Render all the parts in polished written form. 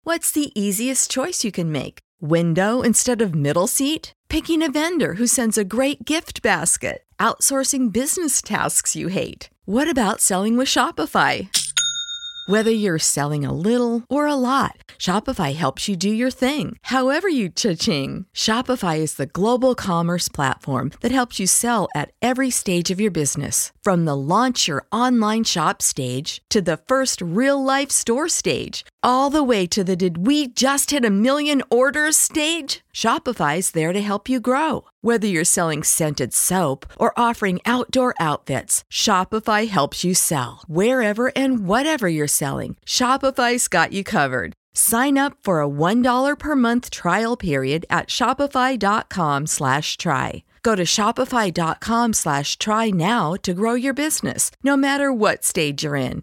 What's the easiest choice you can make? Window instead of middle seat? Picking a vendor who sends a great gift basket? Outsourcing business tasks you hate? What about selling with Shopify? Whether you're selling a little or a lot, Shopify helps you do your thing, however you cha-ching. Shopify is the global commerce platform that helps you sell at every stage of your business. From the launch your online shop stage to the first real-life store stage, all the way to the did we just hit a million orders stage? Shopify's there to help you grow. Whether you're selling scented soap or offering outdoor outfits, Shopify helps you sell. Wherever and whatever you're selling, Shopify's got you covered. Sign up for a $1 per month trial period at shopify.com/try. Go to shopify.com/try now to grow your business, no matter what stage you're in.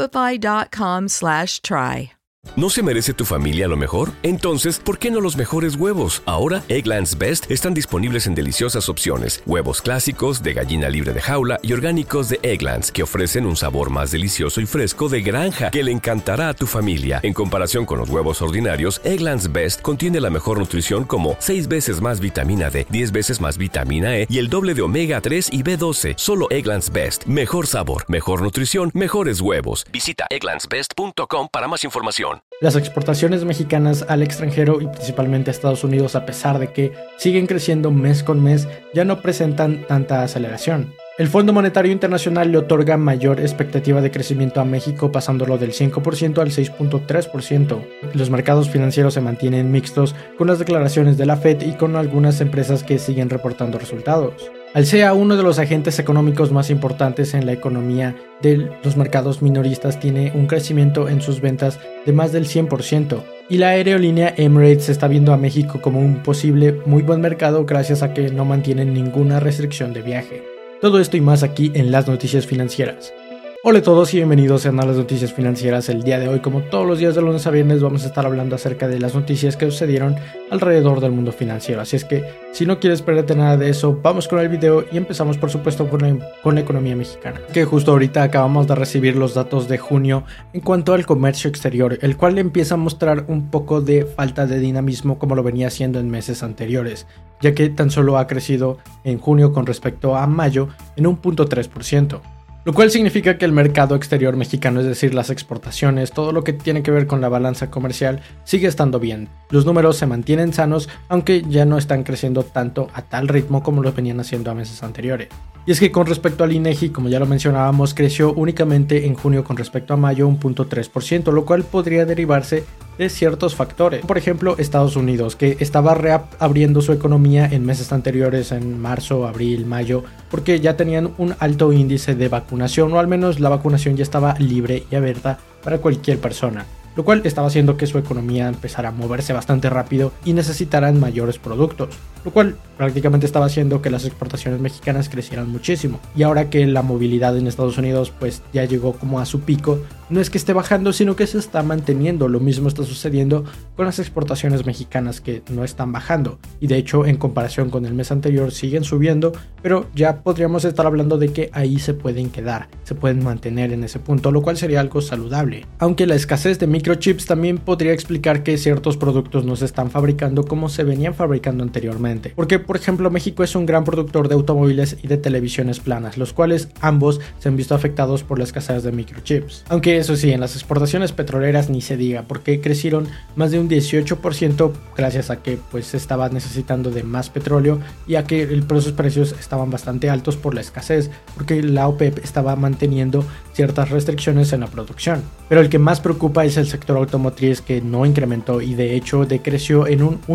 Shopify.com/try. ¿No se merece tu familia lo mejor? Entonces, ¿por qué no los mejores huevos? Ahora, Eggland's Best están disponibles en deliciosas opciones. Huevos clásicos, de gallina libre de jaula y orgánicos de Eggland's, que ofrecen un sabor más delicioso y fresco de granja que le encantará a tu familia. En comparación con los huevos ordinarios, Eggland's Best contiene la mejor nutrición como 6 veces más vitamina D, 10 veces más vitamina E y el doble de omega 3 y B12. Solo Eggland's Best. Mejor sabor, mejor nutrición, mejores huevos. Visita egglandsbest.com para más información. Las exportaciones mexicanas al extranjero y principalmente a Estados Unidos, a pesar de que siguen creciendo mes con mes, ya no presentan tanta aceleración. El Fondo Monetario Internacional le otorga mayor expectativa de crecimiento a México, pasándolo del 5% al 6.3%. Los mercados financieros se mantienen mixtos con las declaraciones de la Fed y con algunas empresas que siguen reportando resultados. Al ser uno de los agentes económicos más importantes en la economía de los mercados minoristas, tiene un crecimiento en sus ventas de más del 100%. Y la aerolínea Emirates está viendo a México como un posible muy buen mercado gracias a que no mantienen ninguna restricción de viaje. Todo esto y más aquí en las noticias financieras. Hola a todos y bienvenidos a las noticias financieras. El día de hoy, como todos los días de lunes a viernes, vamos a estar hablando acerca de las noticias que sucedieron alrededor del mundo financiero. Así es que si no quieres perderte nada de eso, vamos con el video y empezamos por supuesto con la economía mexicana. Que justo ahorita acabamos de recibir los datos de junio en cuanto al comercio exterior, el cual empieza a mostrar un poco de falta de dinamismo como lo venía haciendo en meses anteriores, ya que tan solo ha crecido en junio con respecto a mayo en 1.3%. Lo cual significa que el mercado exterior mexicano, es decir, las exportaciones, todo lo que tiene que ver con la balanza comercial, sigue estando bien. Los números se mantienen sanos, aunque ya no están creciendo tanto a tal ritmo como lo venían haciendo a meses anteriores. Y es que con respecto al INEGI, como ya lo mencionábamos, creció únicamente en junio con respecto a mayo 1.3%, lo cual podría derivarse de ciertos factores. Por ejemplo, Estados Unidos, que estaba reabriendo su economía en meses anteriores, en marzo, abril, mayo, porque ya tenían un alto índice de vacunación, o al menos la vacunación ya estaba libre y abierta para cualquier persona, lo cual estaba haciendo que su economía empezara a moverse bastante rápido y necesitaran mayores productos, lo cual prácticamente estaba haciendo que las exportaciones mexicanas crecieran muchísimo. Y ahora que la movilidad en Estados Unidos pues ya llegó como a su pico, no es que esté bajando, sino que se está manteniendo. Lo mismo está sucediendo con las exportaciones mexicanas, que no están bajando, y de hecho en comparación con el mes anterior siguen subiendo, pero ya podríamos estar hablando de que ahí se pueden quedar, se pueden mantener en ese punto, lo cual sería algo saludable. Aunque la escasez de microchips también podría explicar que ciertos productos no se están fabricando como se venían fabricando anteriormente, porque por ejemplo México es un gran productor de automóviles y de televisiones planas, los cuales ambos se han visto afectados por la escasez de microchips. Aunque eso sí, en las exportaciones petroleras ni se diga, porque crecieron más de un 18% gracias a que pues se estaba necesitando de más petróleo y a que los precios estaban bastante altos por la escasez, porque la OPEP estaba manteniendo ciertas restricciones en la producción. Pero el que más preocupa es el sector automotriz, que no incrementó y de hecho decreció en un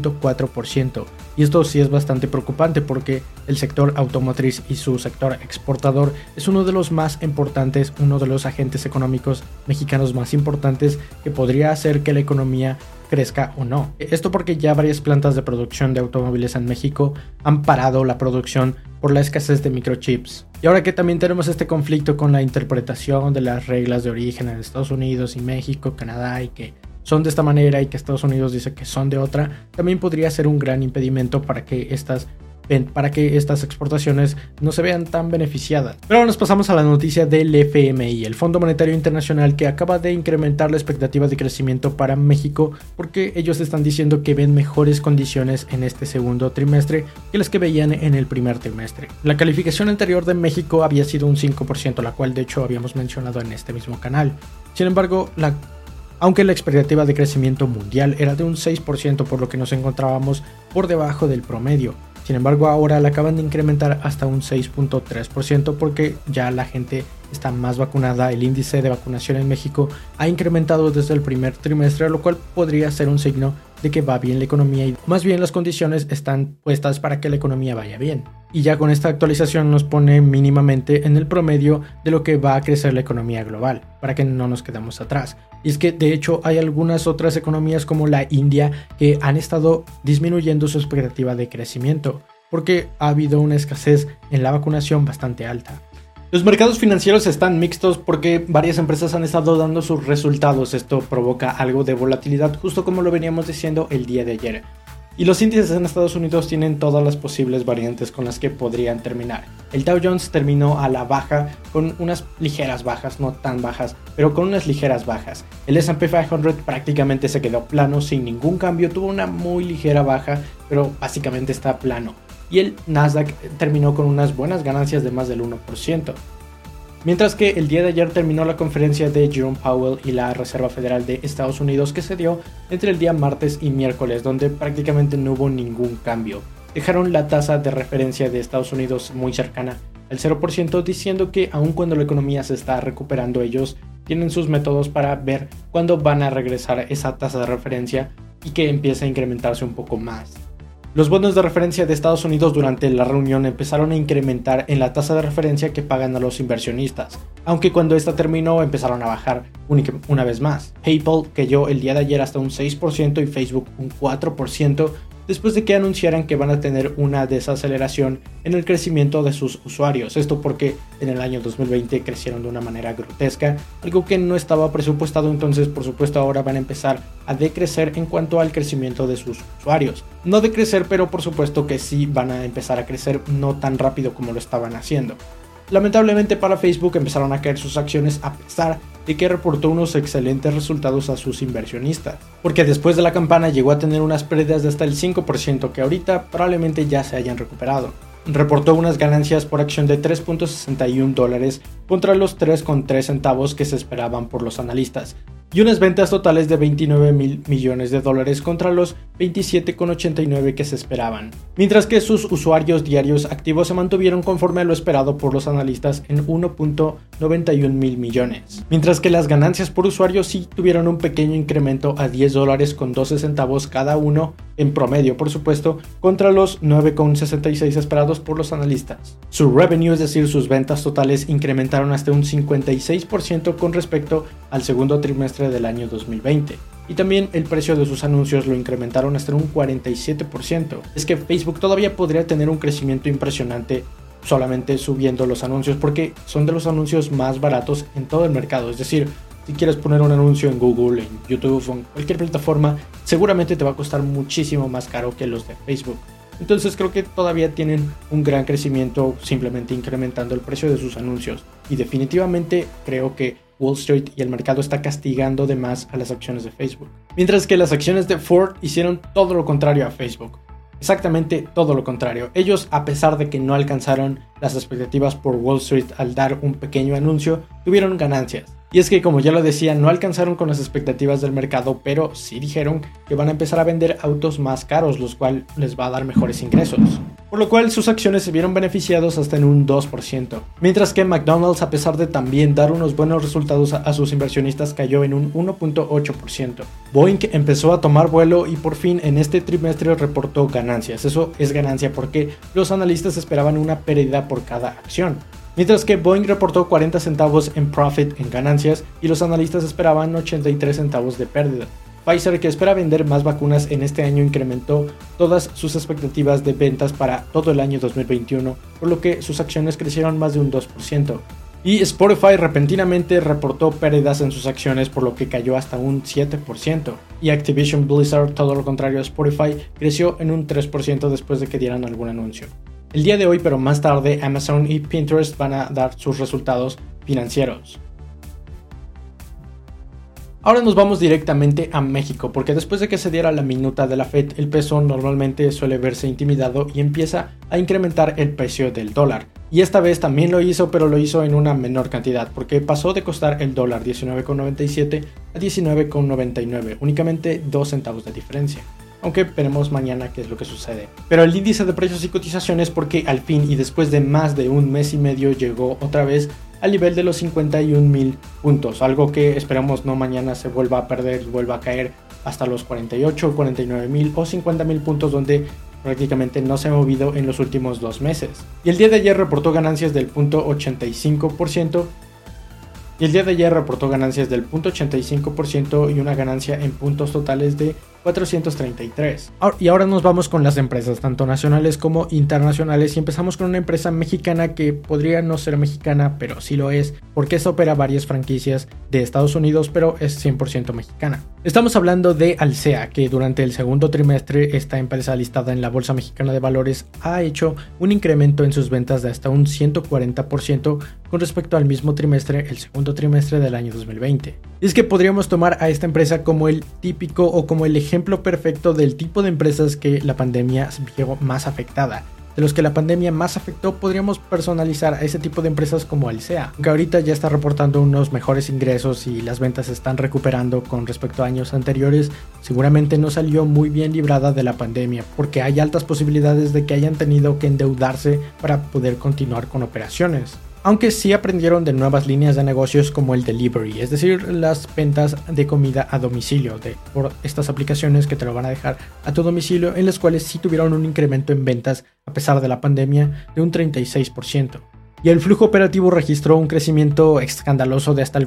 1.4%. Y esto sí es bastante preocupante porque el sector automotriz y su sector exportador es uno de los más importantes, uno de los agentes económicos mexicanos más importantes que podría hacer que la economía crezca o no. Esto porque ya varias plantas de producción de automóviles en México han parado la producción por la escasez de microchips. Y ahora que también tenemos este conflicto con la interpretación de las reglas de origen en Estados Unidos y México, Canadá, y que son de esta manera y que Estados Unidos dice que son de otra, también podría ser un gran impedimento para que estas para que estas exportaciones no se vean tan beneficiadas. Pero ahora nos pasamos a la noticia del FMI, el Fondo Monetario Internacional, que acaba de incrementar la expectativa de crecimiento para México porque ellos están diciendo que ven mejores condiciones en este segundo trimestre que las que veían en el primer trimestre. La calificación anterior de México había sido un 5%, la cual de hecho habíamos mencionado en este mismo canal. Sin embargo, aunque la expectativa de crecimiento mundial era de un 6%, por lo que nos encontrábamos por debajo del promedio. Sin embargo, ahora la acaban de incrementar hasta un 6.3% porque ya la gente está más vacunada. El índice de vacunación en México ha incrementado desde el primer trimestre, lo cual podría ser un signo de que va bien la economía y más bien las condiciones están puestas para que la economía vaya bien. Y ya con esta actualización nos pone mínimamente en el promedio de lo que va a crecer la economía global, para que no nos quedemos atrás. Y es que de hecho hay algunas otras economías como la India que han estado disminuyendo su expectativa de crecimiento, porque ha habido una escasez en la vacunación bastante alta. Los mercados financieros están mixtos porque varias empresas han estado dando sus resultados. Esto provoca algo de volatilidad, justo como lo veníamos diciendo el día de ayer. Y los índices en Estados Unidos tienen todas las posibles variantes con las que podrían terminar. El Dow Jones terminó a la baja con unas ligeras bajas, no tan bajas, pero con unas ligeras bajas. El S&P 500 prácticamente se quedó plano sin ningún cambio, tuvo una muy ligera baja, pero básicamente está plano. Y el Nasdaq terminó con unas buenas ganancias de más del 1%. Mientras que el día de ayer terminó la conferencia de Jerome Powell y la Reserva Federal de Estados Unidos, que se dio entre el día martes y miércoles, donde prácticamente no hubo ningún cambio. Dejaron la tasa de referencia de Estados Unidos muy cercana al 0%, diciendo que aun cuando la economía se está recuperando, ellos tienen sus métodos para ver cuándo van a regresar esa tasa de referencia y que empiece a incrementarse un poco más. Los bonos de referencia de Estados Unidos durante la reunión empezaron a incrementar en la tasa de referencia que pagan a los inversionistas, aunque cuando esta terminó empezaron a bajar una vez más. PayPal cayó el día de ayer hasta un 6% y Facebook un 4%, después de que anunciaran que van a tener una desaceleración en el crecimiento de sus usuarios. Esto porque en el año 2020 crecieron de una manera grotesca, algo que no estaba presupuestado, entonces por supuesto ahora van a empezar a decrecer en cuanto al crecimiento de sus usuarios. No decrecer, pero por supuesto que sí van a empezar a crecer, no tan rápido como lo estaban haciendo. Lamentablemente para Facebook empezaron a caer sus acciones a pesar de que reportó unos excelentes resultados a sus inversionistas, porque después de la campana llegó a tener unas pérdidas de hasta el 5% que ahorita probablemente ya se hayan recuperado. Reportó unas ganancias por acción de $3.61 contra los 3.3 centavos que se esperaban por los analistas, y unas ventas totales de $29,000 millones contra los 27,89 que se esperaban, mientras que sus usuarios diarios activos se mantuvieron conforme a lo esperado por los analistas en 1.91 mil millones, mientras que las ganancias por usuario sí tuvieron un pequeño incremento a $10.12 cada uno, en promedio por supuesto, contra los 9,66 esperados por los analistas. Su revenue, es decir, sus ventas totales, incrementaron hasta un 56% con respecto al segundo trimestre del año 2020. Y también el precio de sus anuncios lo incrementaron hasta un 47%. Es que Facebook todavía podría tener un crecimiento impresionante solamente subiendo los anuncios, porque son de los anuncios más baratos en todo el mercado. Es decir, si quieres poner un anuncio en Google, en YouTube o en cualquier plataforma, seguramente te va a costar muchísimo más caro que los de Facebook. Entonces creo que todavía tienen un gran crecimiento simplemente incrementando el precio de sus anuncios. Y definitivamente creo que Wall Street y el mercado está castigando de más a las acciones de Facebook. Mientras que las acciones de Ford hicieron todo lo contrario a Facebook. Exactamente todo lo contrario. Ellos, a pesar de que no alcanzaron las expectativas por Wall Street al dar un pequeño anuncio, tuvieron ganancias. Y es que, como ya lo decía, no alcanzaron con las expectativas del mercado, pero sí dijeron que van a empezar a vender autos más caros, los cuales les va a dar mejores ingresos. Por lo cual sus acciones se vieron beneficiados hasta en un 2%. Mientras que McDonald's, a pesar de también dar unos buenos resultados a sus inversionistas, cayó en un 1.8%. Boeing empezó a tomar vuelo y por fin en este trimestre reportó ganancias. Eso es ganancia porque los analistas esperaban una pérdida por cada acción. Mientras que Boeing reportó 40 centavos en profit en ganancias y los analistas esperaban 83 centavos de pérdida. Pfizer, que espera vender más vacunas en este año, incrementó todas sus expectativas de ventas para todo el año 2021, por lo que sus acciones crecieron más de un 2%. Y Spotify repentinamente reportó pérdidas en sus acciones, por lo que cayó hasta un 7%. Y Activision Blizzard, todo lo contrario a Spotify, creció en un 3% después de que dieran algún anuncio. El día de hoy, pero más tarde, Amazon y Pinterest van a dar sus resultados financieros. Ahora nos vamos directamente a México, porque después de que se diera la minuta de la Fed, el peso normalmente suele verse intimidado y empieza a incrementar el precio del dólar. Y esta vez también lo hizo, pero lo hizo en una menor cantidad, porque pasó de costar el dólar 19,97 a 19,99, únicamente 2 centavos de diferencia. Aunque veremos mañana qué es lo que sucede. Pero el índice de precios y cotizaciones, porque al fin y después de más de un mes y medio llegó otra vez al nivel de los 51,000 puntos, algo que esperamos no mañana se vuelva a perder y vuelva a caer hasta los 48, 49,000 o 50,000 puntos, donde prácticamente no se ha movido en los últimos 2 meses. Y el día de ayer reportó ganancias del 0.85%. Y una ganancia en puntos totales de 433. Y ahora nos vamos con las empresas, tanto nacionales como internacionales, y empezamos con una empresa mexicana que podría no ser mexicana, pero sí lo es, porque esta opera varias franquicias de Estados Unidos, pero es 100% mexicana. Estamos hablando de Alsea, que durante el segundo trimestre esta empresa listada en la Bolsa Mexicana de Valores ha hecho un incremento en sus ventas de hasta un 140% con respecto al mismo trimestre, el segundo trimestre del año 2020. Y es que podríamos tomar a esta empresa como el típico o como el ejemplo perfecto del tipo de empresas que la pandemia vio más afectada. De los que la pandemia más afectó, podríamos personalizar a ese tipo de empresas como Alsea, que ahorita ya está reportando unos mejores ingresos y las ventas se están recuperando con respecto a años anteriores. Seguramente no salió muy bien librada de la pandemia, porque hay altas posibilidades de que hayan tenido que endeudarse para poder continuar con operaciones. Aunque sí aprendieron de nuevas líneas de negocios como el delivery, es decir, las ventas de comida a domicilio, por estas aplicaciones que te lo van a dejar a tu domicilio, en las cuales sí tuvieron un incremento en ventas a pesar de la pandemia de un 36%. Y el flujo operativo registró un crecimiento escandaloso de hasta el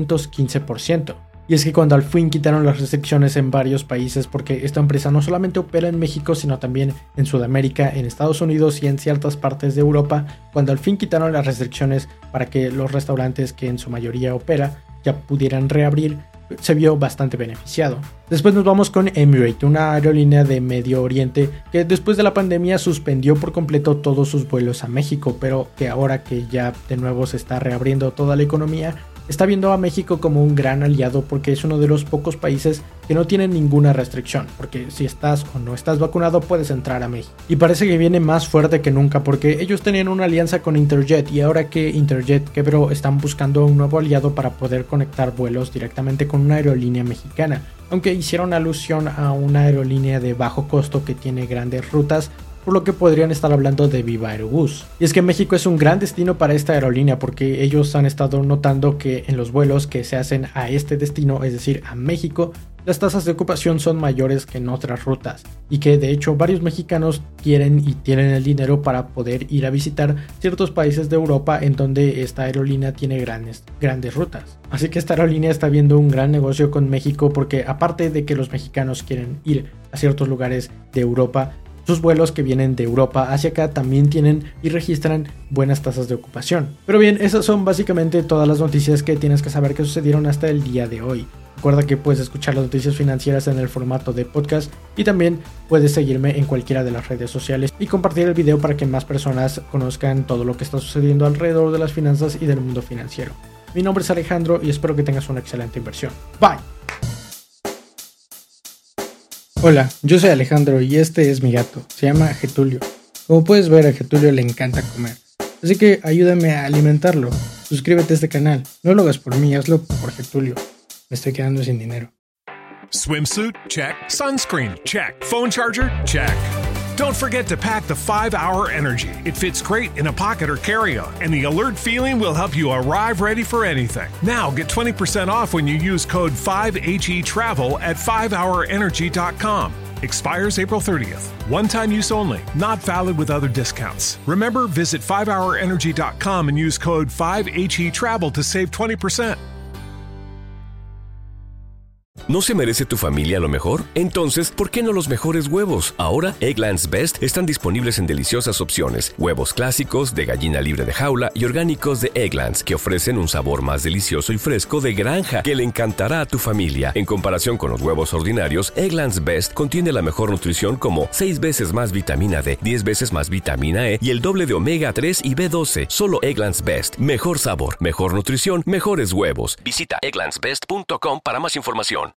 415%. Y es que cuando al fin quitaron las restricciones en varios países, porque esta empresa no solamente opera en México, sino también en Sudamérica, en Estados Unidos y en ciertas partes de Europa, cuando al fin quitaron las restricciones para que los restaurantes que en su mayoría opera ya pudieran reabrir, se vio bastante beneficiado. Después nos vamos con Emirates, una aerolínea de Medio Oriente que después de la pandemia suspendió por completo todos sus vuelos a México, pero que ahora que ya de nuevo se está reabriendo toda la economía, está viendo a México como un gran aliado, porque es uno de los pocos países que no tienen ninguna restricción, porque si estás o no estás vacunado puedes entrar a México. Y parece que viene más fuerte que nunca, porque ellos tenían una alianza con Interjet y ahora que Interjet quebró, están buscando un nuevo aliado para poder conectar vuelos directamente con una aerolínea mexicana, aunque hicieron alusión a una aerolínea de bajo costo que tiene grandes rutas, por lo que podrían estar hablando de Viva Aerobús. Y es que México es un gran destino para esta aerolínea, porque ellos han estado notando que en los vuelos que se hacen a este destino, es decir, a México, las tasas de ocupación son mayores que en otras rutas, y que de hecho varios mexicanos quieren y tienen el dinero para poder ir a visitar ciertos países de Europa en donde esta aerolínea tiene grandes rutas. Así que esta aerolínea está viendo un gran negocio con México, porque aparte de que los mexicanos quieren ir a ciertos lugares de Europa, sus vuelos que vienen de Europa hacia acá también tienen y registran buenas tasas de ocupación. Pero bien, esas son básicamente todas las noticias que tienes que saber que sucedieron hasta el día de hoy. Recuerda que puedes escuchar las noticias financieras en el formato de podcast y también puedes seguirme en cualquiera de las redes sociales y compartir el video para que más personas conozcan todo lo que está sucediendo alrededor de las finanzas y del mundo financiero. Mi nombre es Alejandro y espero que tengas una excelente inversión. Bye. Hola, yo soy Alejandro y este es mi gato, se llama Getulio. Como puedes ver, a Getulio le encanta comer, así que ayúdame a alimentarlo. Suscríbete a este canal, no lo hagas por mí, hazlo por Getulio. Me estoy quedando sin dinero. Swimsuit? Check. Sunscreen? Check. Phone charger? Check. Don't forget to pack the 5-Hour Energy. It fits great in a pocket or carry-on, and the alert feeling will help you arrive ready for anything. Now get 20% off when you use code 5HETRAVEL at 5hourenergy.com. Expires April 30th. One-time use only. Not valid with other discounts. Remember, visit 5hourenergy.com and use code 5HETRAVEL to save 20%. ¿No se merece tu familia lo mejor? Entonces, ¿por qué no los mejores huevos? Ahora, Eggland's Best están disponibles en deliciosas opciones. Huevos clásicos, de gallina libre de jaula y orgánicos de Eggland's, que ofrecen un sabor más delicioso y fresco de granja que le encantará a tu familia. En comparación con los huevos ordinarios, Eggland's Best contiene la mejor nutrición como 6 veces más vitamina D, 10 veces más vitamina E y el doble de omega 3 y B12. Solo Eggland's Best. Mejor sabor, mejor nutrición, mejores huevos. Visita egglandsbest.com para más información.